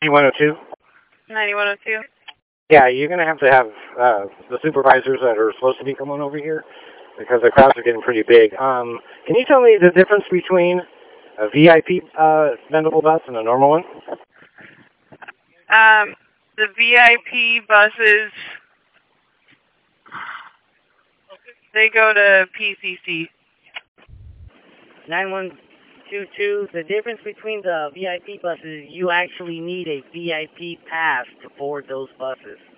9102? 9102. Yeah, you're going to have the supervisors that are supposed to be coming over here because the crowds are getting pretty big. Can you tell me the difference between a VIP bendable bus and a normal one? The VIP buses, they go to PCC. 9122, the difference between the VIP buses, you actually need a VIP pass to board those buses.